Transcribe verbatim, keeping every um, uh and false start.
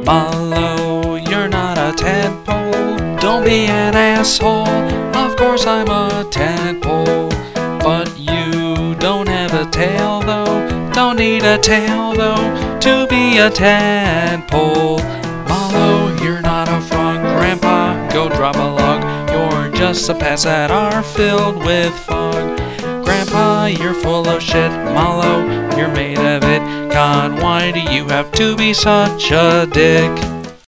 Mallow, you're not a tadpole. Don't be an asshole. Of course I'm a tadpole, but you don't have a tail though. Don't need a tail though to be a tadpole. Mallow, you're not a frog. Grandpa, go drop a log. You're just a pets that are filled with fog. Grandpa, you're full of shit. Mallow, you're made of it. God, why do you have to be such a dick?